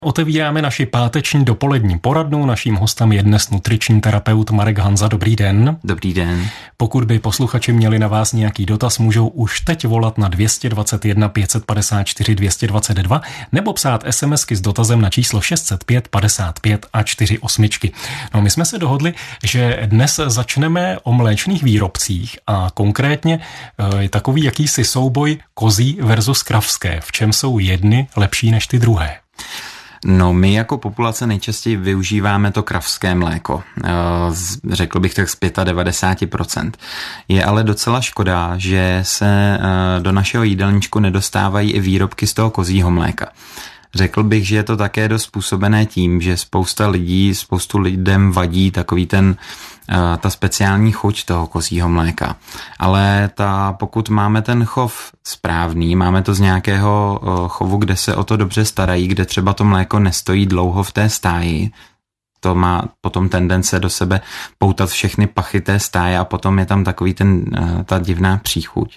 Otevíráme naši páteční dopolední poradnu. Naším hostem je dnes nutriční terapeut Marek Hanza. Dobrý den. Dobrý den. Pokud by posluchači měli na vás nějaký dotaz, můžou už teď volat na 221 554 222 nebo psát SMSky s dotazem na číslo 605 55 a 48. No, my jsme se dohodli, že dnes začneme o mléčných výrobcích a konkrétně je takový jakýsi souboj kozí versus kravské. V čem jsou jedny lepší než ty druhé? No, my jako populace nejčastěji využíváme to kravské mléko. Řekl bych tak z 95%. Je ale docela škoda, že se do našeho jídelníčku nedostávají i výrobky z toho kozího mléka. Řekl bych, že je to také dost způsobené tím, že spoustu lidem vadí takový ta speciální chuť toho kozího mléka. Ale pokud máme ten chov správný, máme to z nějakého chovu, kde se o to dobře starají, kde třeba to mléko nestojí dlouho v té stáji, to má potom tendence do sebe poutat všechny pachy té stáje a potom je tam takový ta divná příchuť.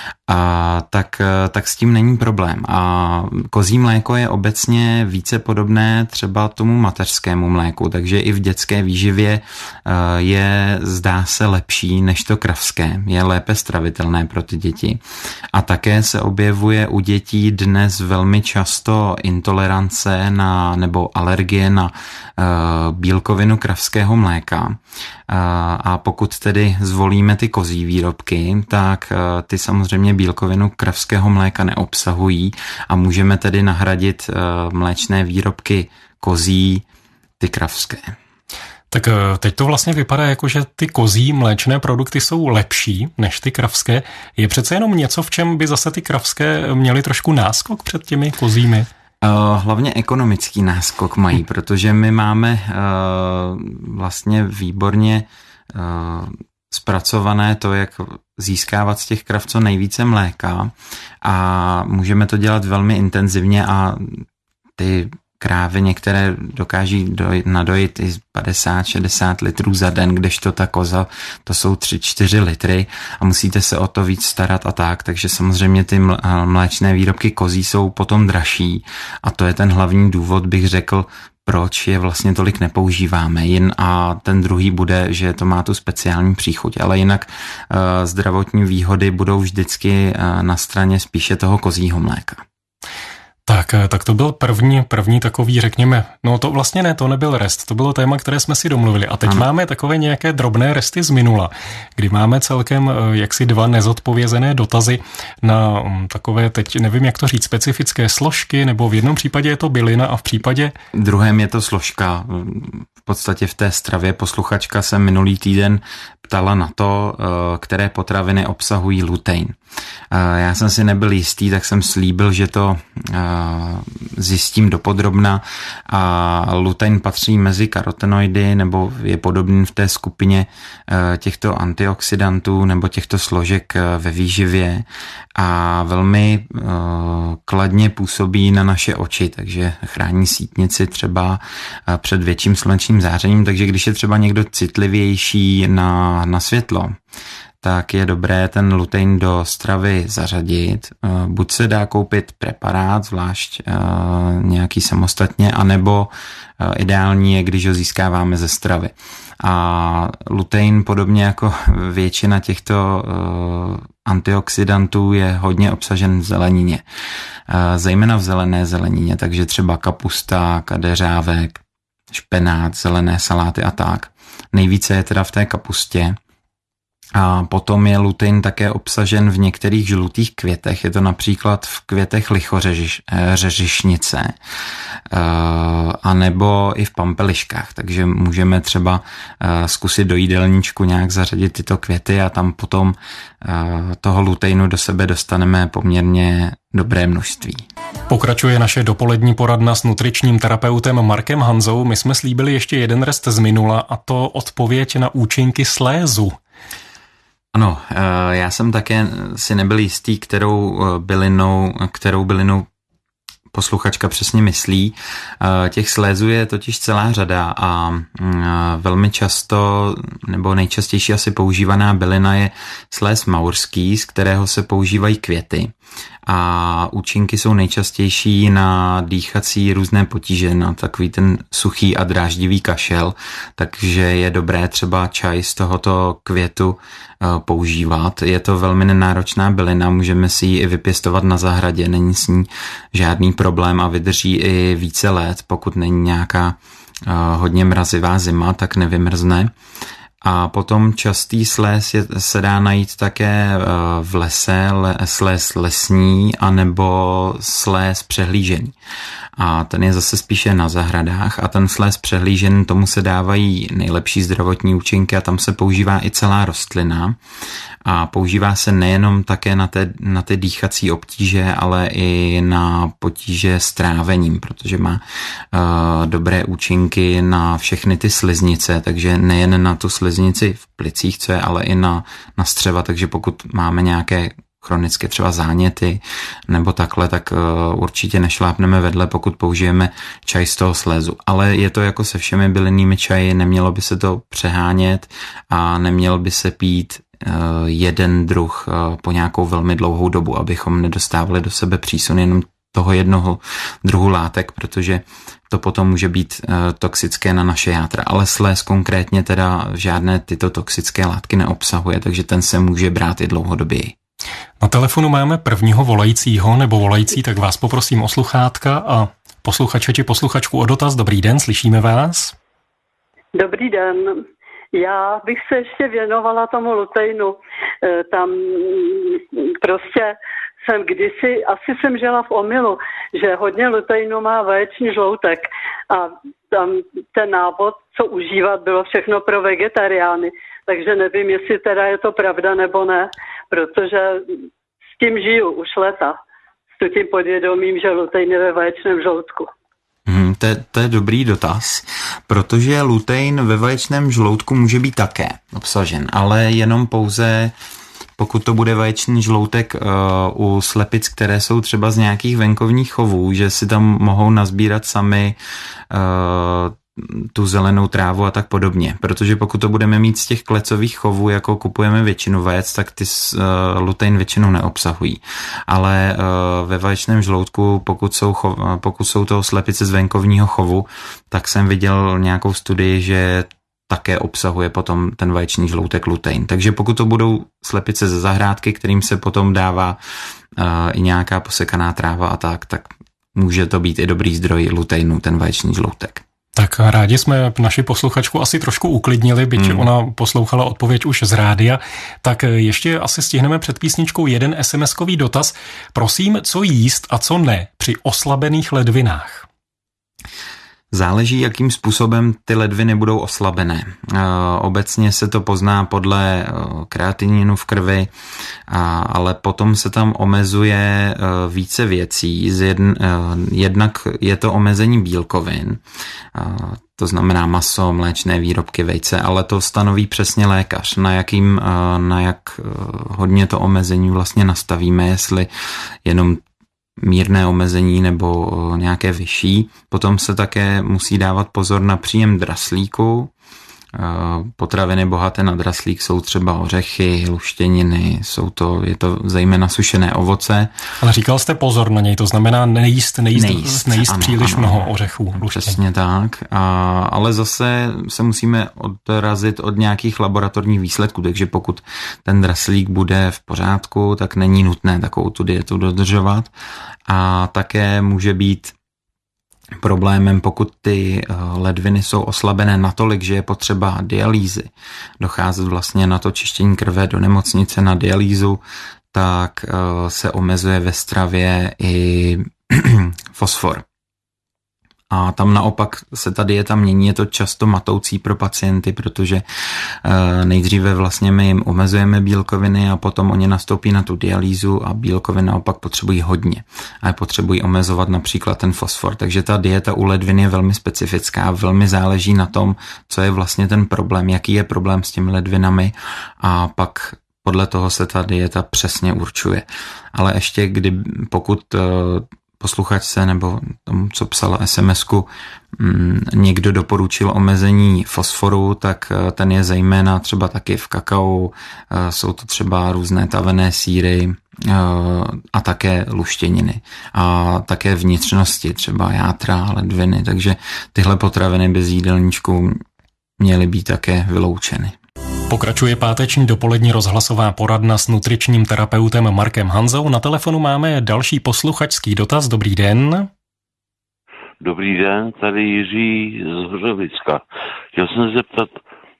Tak s tím není problém. A kozí mléko je obecně více podobné třeba tomu mateřskému mléku, takže i v dětské výživě zdá se lepší než to kravské. Je lépe stravitelné pro ty děti. A také se objevuje u dětí dnes velmi často intolerance nebo alergie na bílkovinu kravského mléka. A pokud tedy zvolíme ty kozí výrobky, tak ty samozřejmě bílkovinu kravského mléka neobsahují a můžeme tedy nahradit mléčné výrobky kozí ty kravské. Tak teď to vlastně vypadá jako, že ty kozí mléčné produkty jsou lepší než ty kravské. Je přece jenom něco, v čem by zase ty kravské měly trošku náskok před těmi kozími? Hlavně ekonomický náskok mají, protože my máme vlastně výborně zpracované to, jak získávat z těch krav co nejvíce mléka a můžeme to dělat velmi intenzivně a ty krávy některé dokáží nadojit i 50-60 litrů za den, kdežto ta koza, to jsou 3-4 litry a musíte se o to víc starat a tak, takže samozřejmě ty mléčné výrobky kozí jsou potom dražší a to je ten hlavní důvod, bych řekl, proč je vlastně tolik nepoužíváme. A ten druhý bude, že to má tu speciální příchuť, ale jinak zdravotní výhody budou vždycky na straně spíše toho kozího mléka. Tak to byl první takový, řekněme, no to vlastně ne, to nebyl rest, to bylo téma, které jsme si domluvili. A teď máme takové nějaké drobné resty z minula, kdy máme celkem jaksi 2 nezodpovězené dotazy na takové, teď nevím, jak to říct, specifické složky, nebo v jednom případě je to bylina a v případě... Druhém je to složka. V podstatě v té stravě posluchačka se minulý týden ptala na to, které potraviny obsahují lutein. Já jsem si nebyl jistý, tak jsem slíbil, že to zjistím dopodrobna a lutein patří mezi karotenoidy nebo je podobný v té skupině těchto antioxidantů nebo těchto složek ve výživě a velmi kladně působí na naše oči, takže chrání sítnici třeba před větším slunečním zářením, takže když je třeba někdo citlivější na světlo, tak je dobré ten lutein do stravy zařadit. Buď se dá koupit preparát, zvlášť nějaký samostatně, anebo ideální je, když ho získáváme ze stravy. A lutein, podobně jako většina těchto antioxidantů, je hodně obsažen v zelenině. Zejména v zelené zelenině, takže třeba kapusta, kadeřávek, špenát, zelené saláty a tak. Nejvíce je teda v té kapustě. A potom je lutein také obsažen v některých žlutých květech. Je to například v květech lichořeřišnice a nebo i v pampeliškách. Takže můžeme třeba zkusit do jídelníčku nějak zařadit tyto květy a tam potom toho luteinu do sebe dostaneme poměrně dobré množství. Pokračuje naše dopolední poradna s nutričním terapeutem Markem Hanzou. My jsme slíbili ještě jeden rest z minula a to odpověď na účinky slézu. Ano, já jsem také si nebyl jistý, kterou bylinou posluchačka přesně myslí. Těch slézů je totiž celá řada a velmi často, nebo nejčastější asi používaná bylina je sléz maurský, z kterého se používají květy. a účinky jsou nejčastější na dýchací různé potíže, na takový ten suchý a dráždivý kašel, takže je dobré třeba čaj z tohoto květu používat. Je to velmi nenáročná bylina, můžeme si ji i vypěstovat na zahradě, není s ní žádný problém a vydrží i více let, pokud není nějaká hodně mrazivá zima, tak nevymrzne. A potom častý sléz se dá najít také v lese, sléz lesní anebo sléz přehlížený. A ten je zase spíše na zahradách a ten sléz přehlížený, tomu se dávají nejlepší zdravotní účinky a tam se používá i celá rostlina. A používá se nejenom také na ty dýchací obtíže, ale i na potíže s trávením, protože má dobré účinky na všechny ty sliznice, takže nejen na tu sliznici v plicích, co je, ale i na střeva, takže pokud máme nějaké chronické třeba záněty nebo takhle, tak určitě nešlápneme vedle, pokud použijeme čaj z toho slézu. Ale je to jako se všemi bylinnými čaji, nemělo by se to přehánět a nemělo by se pít jeden druh po nějakou velmi dlouhou dobu, abychom nedostávali do sebe přísun jenom toho jednoho druhu látek, protože to potom může být toxické na naše játra. Ale sléz konkrétně teda žádné tyto toxické látky neobsahuje, takže ten se může brát i dlouhodoběji. Na telefonu máme prvního volajícího nebo volající, tak vás poprosím o sluchátka a posluchače či posluchačku o dotaz. Dobrý den, slyšíme vás. Dobrý den. Já bych se ještě věnovala tomu luteinu. Tam prostě jsem kdysi, asi jsem žila v omylu, že hodně luteinu má vaječný žloutek a tam ten návod, co užívat, bylo všechno pro vegetariány. Takže nevím, jestli teda je to pravda nebo ne, protože s tím žiju už léta. S tím podvědomím, že lutein je ve vaječném žloutku. To je dobrý dotaz, protože lutein ve vaječném žloutku může být také obsažen, ale jenom pouze pokud to bude vaječný žloutek u slepic, které jsou třeba z nějakých venkovních chovů, že si tam mohou nazbírat sami tu zelenou trávu a tak podobně. Protože pokud to budeme mít z těch klecových chovů, jako kupujeme většinu vajec, tak ty lutein většinou neobsahují. Ale ve vaječném žloutku, pokud jsou to slepice z venkovního chovu, tak jsem viděl nějakou studii, že také obsahuje potom ten vaječný žloutek lutein. Takže pokud to budou slepice ze zahrádky, kterým se potom dává i nějaká posekaná tráva a tak může to být i dobrý zdroj luteinu, ten vaječný žloutek. Tak rádi jsme naši posluchačku asi trošku uklidnili, byť ona poslouchala odpověď už z rádia. Tak ještě asi stihneme před písničkou jeden SMS-kový dotaz. Prosím, co jíst a co ne při oslabených ledvinách? Záleží, jakým způsobem ty ledviny budou oslabené. Obecně se to pozná podle kreatininu v krvi, ale potom se tam omezuje více věcí. Jednak je to omezení bílkovin, to znamená maso, mléčné výrobky, vejce, ale to stanoví přesně lékař, na jak hodně to omezení vlastně nastavíme, jestli jenom mírné omezení nebo nějaké vyšší. Potom se také musí dávat pozor na příjem draslíku. Potraviny bohaté na draslík jsou třeba ořechy, luštěniny, je to zejména sušené ovoce. Ale říkal jste pozor na něj, to znamená nejíst příliš mnoho ořechů. Přesně tak, ale zase se musíme odrazit od nějakých laboratorních výsledků, takže pokud ten draslík bude v pořádku, tak není nutné takovou tu dietu dodržovat a také může být problémem, pokud ty ledviny jsou oslabené natolik, že je potřeba dialýzy, docházet vlastně na to čištění krve do nemocnice na dialýzu, tak se omezuje ve stravě i fosfor. A tam naopak se ta dieta mění, je to často matoucí pro pacienty, protože nejdříve vlastně my jim omezujeme bílkoviny a potom oni nastoupí na tu dialýzu a bílkoviny naopak potřebují hodně. A potřebují omezovat například ten fosfor. Takže ta dieta u ledvin je velmi specifická, velmi záleží na tom, co je vlastně ten problém, jaký je problém s těmi ledvinami a pak podle toho se ta dieta přesně určuje. Ale ještě pokud posluchačce nebo tomu, co psala SMS-ku, někdo doporučil omezení fosforu, tak ten je zejména třeba taky v kakao, jsou to třeba různé tavené sýry a také luštěniny a také vnitřnosti, třeba játra, ledviny, takže tyhle potraviny bez jídelníčku měly být také vyloučeny. Pokračuje páteční dopolední rozhlasová poradna s nutričním terapeutem Markem Hanzou. Na telefonu máme další posluchačský dotaz. Dobrý den. Dobrý den, tady Jiří z Hořovicka. Chtěl jsem se zeptat,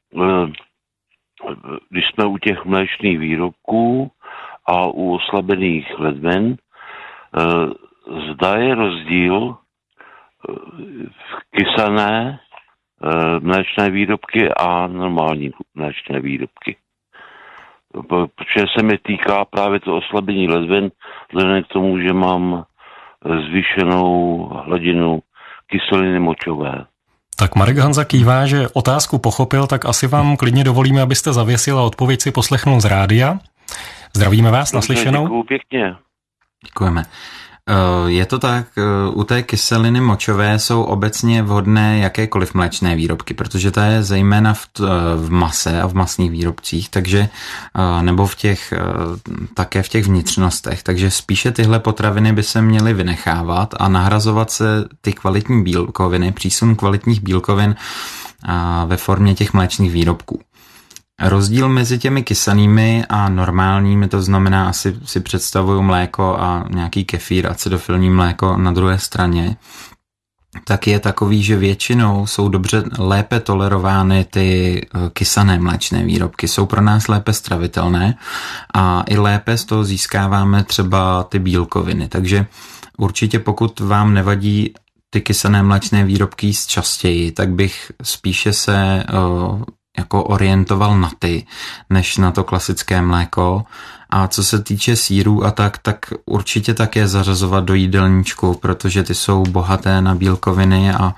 když jsme u těch mléčných výrobků a u oslabených ledvin, zda je rozdíl v kysané mléčné výrobky a normální mléčné výrobky. Protože se mi týká právě to oslabení ledvin, vzhledem k tomu, že mám zvýšenou hladinu kyseliny močové. Tak Marek Hanza kývá, že otázku pochopil, tak asi vám klidně dovolíme, abyste zavěsil a odpověď si poslechnul z rádia. Zdravíme vás, naslyšenou. Děkuju pěkně. Děkujeme. Je to tak, u té kyseliny močové jsou obecně vhodné jakékoliv mléčné výrobky, protože ta je zejména v mase a v masných výrobcích, takže nebo také v těch vnitřnostech, takže spíše tyhle potraviny by se měly vynechávat a nahrazovat se ty kvalitní bílkoviny, přísun kvalitních bílkovin ve formě těch mléčných výrobků. Rozdíl mezi těmi kysanými a normálními, to znamená, asi si představuju mléko a nějaký kefír, acidofilní mléko na druhé straně, tak je takový, že většinou jsou lépe tolerovány ty kysané mléčné výrobky, jsou pro nás lépe stravitelné a i lépe z toho získáváme třeba ty bílkoviny. Takže určitě pokud vám nevadí ty kysané mléčné výrobky jíst častěji, tak bych spíše se jako orientoval na ty, než na to klasické mléko. A co se týče sýrů a tak určitě také zařazovat do jídelníčku, protože ty jsou bohaté na bílkoviny a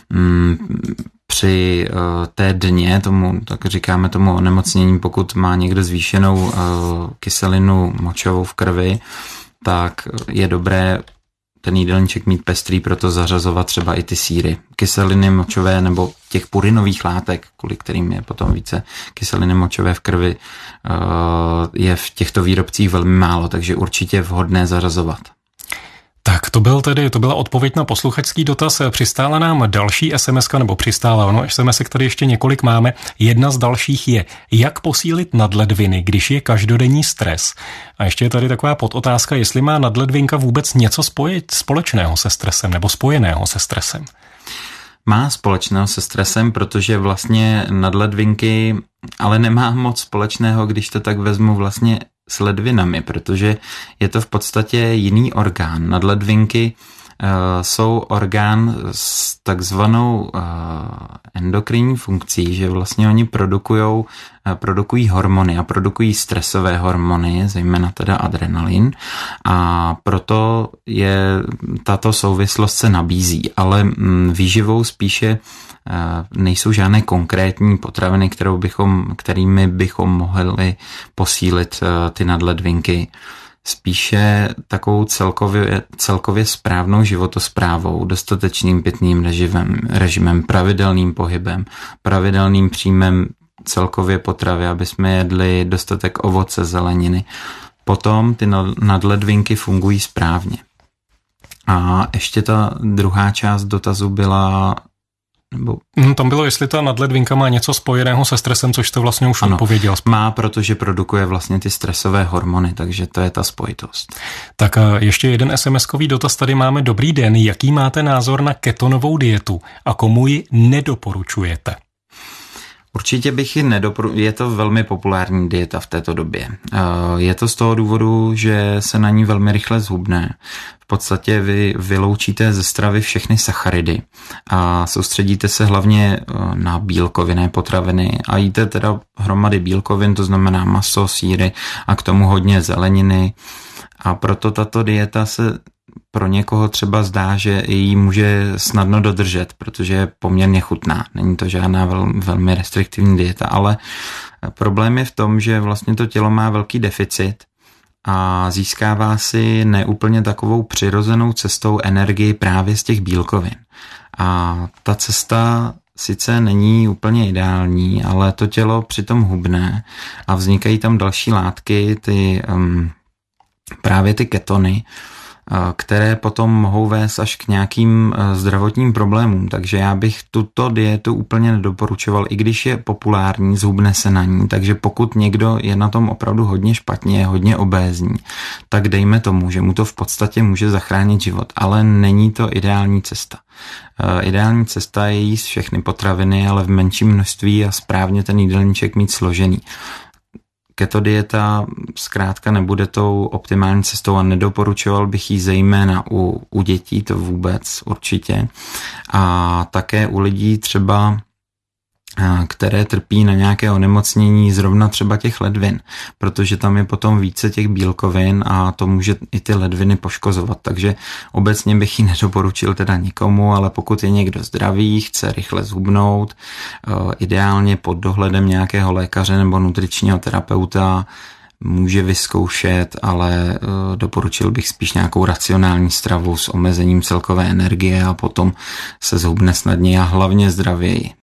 při té dně, tak říkáme tomu onemocnění, pokud má někdo zvýšenou kyselinu močovou v krvi, tak je dobré ten jídelníček mít pestrý, proto zařazovat třeba i ty sýry. Kyseliny močové nebo těch purinových látek, kvůli kterým je potom více kyseliny močové v krvi, je v těchto výrobcích velmi málo, takže určitě vhodné zařazovat. Tak to byla odpověď na posluchačský dotaz. Přistála nám další SMS-ka, nebo SMS-ek tady ještě několik máme. Jedna z dalších je, jak posílit nadledviny, když je každodenní stres. A ještě je tady taková podotázka, jestli má nadledvinka vůbec něco společného se stresem, nebo spojeného se stresem. Má společného se stresem, protože vlastně nadledvinky, ale nemá moc společného, když to tak vezmu vlastně s ledvinami, protože je to v podstatě jiný orgán. Nadledvinky jsou orgán s takzvanou endokrinní funkcí, že vlastně oni produkují hormony a produkují stresové hormony, zejména teda adrenalin, a proto tato souvislost se nabízí, ale výživou spíše nejsou žádné konkrétní potraviny, kterými bychom mohli posílit ty nadledvinky. Spíše takovou celkově správnou životosprávou, dostatečným pitným režimem, pravidelným pohybem, pravidelným příjmem celkově potravy, aby jsme jedli dostatek ovoce, zeleniny. Potom ty nadledvinky fungují správně. A ještě ta druhá část dotazu byla... Tam bylo, jestli ta nadledvinka má něco spojeného se stresem, což jste vlastně už odpověděl. Má, protože produkuje vlastně ty stresové hormony, takže to je ta spojitost. Tak a ještě jeden SMS-kový dotaz tady máme. Dobrý den, jaký máte názor na ketonovou dietu a komu ji nedoporučujete? Určitě bych ji je to velmi populární dieta v této době. Je to z toho důvodu, že se na ní velmi rychle zhubne. V podstatě vy vyloučíte ze stravy všechny sacharidy a soustředíte se hlavně na bílkovinné potraviny a jíte teda hromady bílkovin, to znamená maso, sýry a k tomu hodně zeleniny. A proto tato dieta se pro někoho třeba zdá, že ji může snadno dodržet, protože je poměrně chutná. Není to žádná velmi restriktivní dieta, ale problém je v tom, že vlastně to tělo má velký deficit a získává si neúplně takovou přirozenou cestou energii právě z těch bílkovin. A ta cesta sice není úplně ideální, ale to tělo přitom hubne a vznikají tam další látky, právě ty ketony, které potom mohou vést až k nějakým zdravotním problémům. Takže já bych tuto dietu úplně nedoporučoval, i když je populární, zhubne se na ní. Takže pokud někdo je na tom opravdu hodně špatně, hodně obézní, tak dejme tomu, že mu to v podstatě může zachránit život, ale není to ideální cesta. Ideální cesta je jíst všechny potraviny, ale v menším množství a správně ten jídelníček mít složený. Keto dieta zkrátka nebude tou optimální cestou a nedoporučoval bych ji zejména u dětí, to vůbec určitě. A také u lidí třeba, které trpí na nějaké onemocnění, zrovna třeba těch ledvin, protože tam je potom více těch bílkovin a to může i ty ledviny poškozovat. Takže obecně bych ji nedoporučil teda nikomu, ale pokud je někdo zdravý, chce rychle zhubnout, ideálně pod dohledem nějakého lékaře nebo nutričního terapeuta, může vyzkoušet, ale doporučil bych spíš nějakou racionální stravu s omezením celkové energie a potom se zhubne snadněji a hlavně zdravěji.